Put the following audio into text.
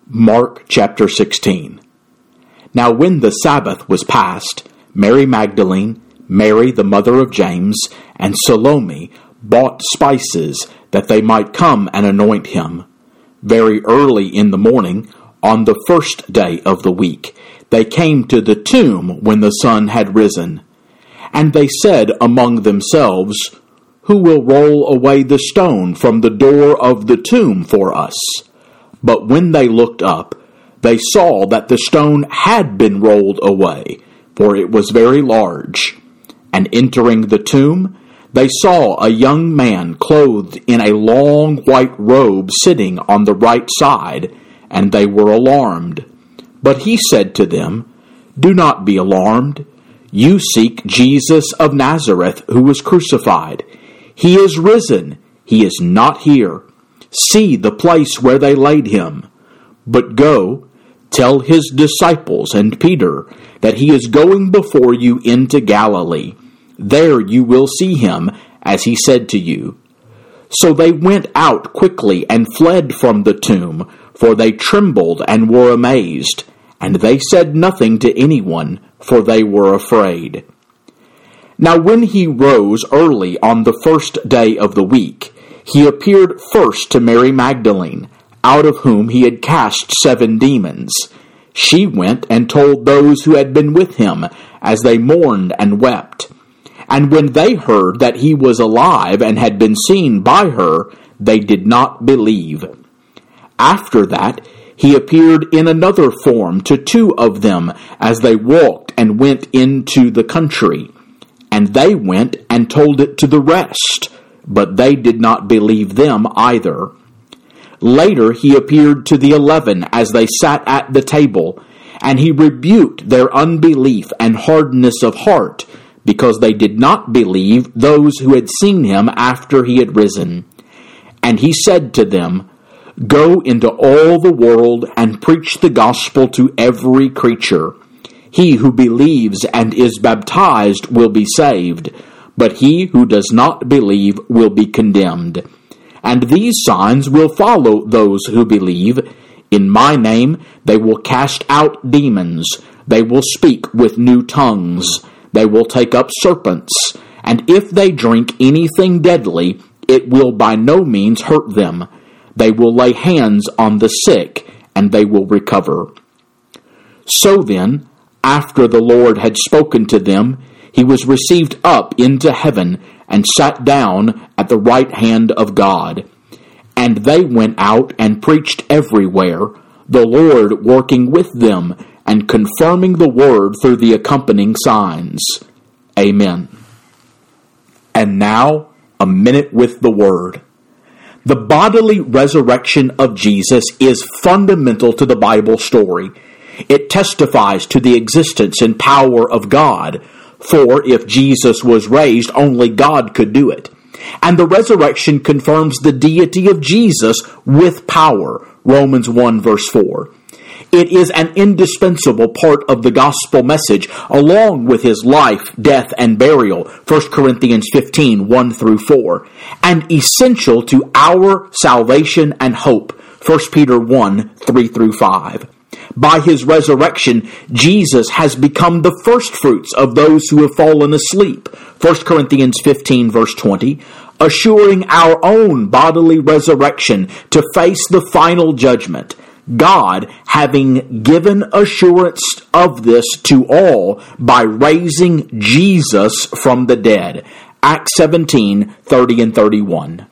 Mark chapter 16. Now when the Sabbath was past, Mary Magdalene, Mary the mother of James, and Salome bought spices that they might come and anoint him. Very early in the morning, on the first day of the week, they came to the tomb when the sun had risen. And they said among themselves, "Who will roll away the stone from the door of the tomb for us?" But when they looked up, they saw that the stone had been rolled away, for it was very large. And entering the tomb, they saw a young man clothed in a long white robe sitting on the right side, and they were alarmed. But he said to them, "Do not be alarmed. You seek Jesus of Nazareth, who was crucified. He is risen. He is not here. See the place where they laid him. But go, tell his disciples and Peter that he is going before you into Galilee. There you will see him, as he said to you." So they went out quickly and fled from the tomb, for they trembled and were amazed. And they said nothing to anyone, for they were afraid. Now when he rose early on the first day of the week, he appeared first to Mary Magdalene, out of whom he had cast 7 demons. She went and told those who had been with him, as they mourned and wept. And when they heard that he was alive and had been seen by her, they did not believe. After that, he appeared in another form to 2 of them as they walked and went into the country. And they went and told it to the rest, but they did not believe them either. Later he appeared to the 11 as they sat at the table, and he rebuked their unbelief and hardness of heart, because they did not believe those who had seen him after he had risen. And he said to them, "Go into all the world and preach the gospel to every creature. He who believes and is baptized will be saved, but he who does not believe will be condemned. And these signs will follow those who believe. In my name they will cast out demons. They will speak with new tongues. They will take up serpents. And if they drink anything deadly, it will by no means hurt them. They will lay hands on the sick, and they will recover." So then, after the Lord had spoken to them, he was received up into heaven and sat down at the right hand of God. And they went out and preached everywhere, the Lord working with them and confirming the word through the accompanying signs. Amen. And now, a minute with the word. The bodily resurrection of Jesus is fundamental to the Bible story. It testifies to the existence and power of God, for if Jesus was raised, only God could do it. And the resurrection confirms the deity of Jesus with power, Romans 1 verse 4. It is an indispensable part of the gospel message, along with his life, death, and burial, 1 Corinthians 15, 1 through 4, and essential to our salvation and hope, 1 Peter 1, 3 through 5. By his resurrection, Jesus has become the firstfruits of those who have fallen asleep, 1 Corinthians 15, verse 20, assuring our own bodily resurrection to face the final judgment. God having given assurance of this to all by raising Jesus from the dead. Acts 17, 30 and 31.